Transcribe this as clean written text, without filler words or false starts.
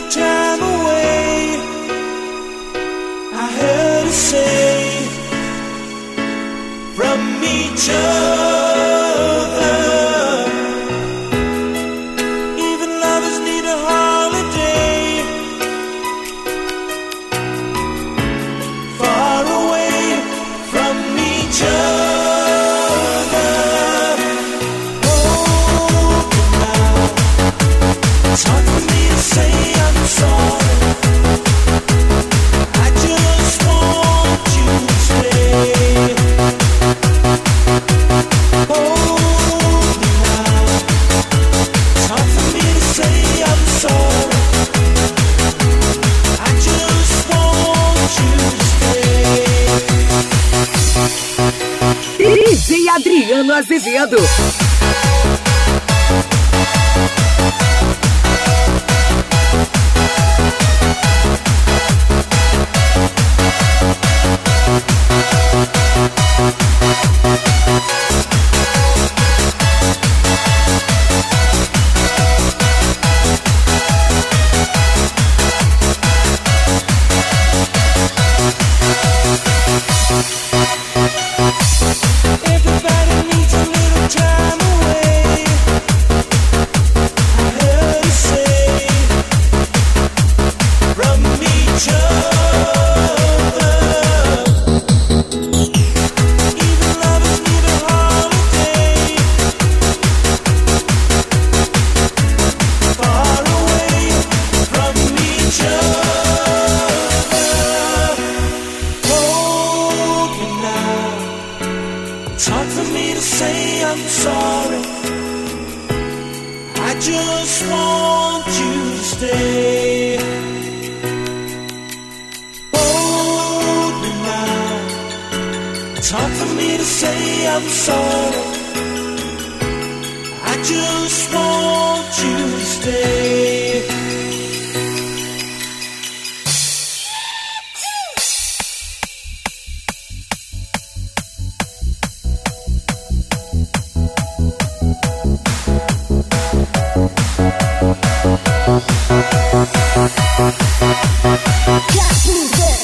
little time away. I heard her say from each other, even lovers need a holiday, far away from each other. Oh, now it's hard for me to say I'm sorry. I just want you to stay. Hold me now. It's hard for me to say I'm sorry. I just want you to stay. DJ Adriano Azevedo. Everybody needs a little time away. I heard her say from each other. Even lovers need a holiday, far away from each other. Hold me now. It's hard for me to say I'm sorry. I just want you to stay. Hold me now. It's hard for me to say I'm sorry. I just want you to stay. Cat Blues.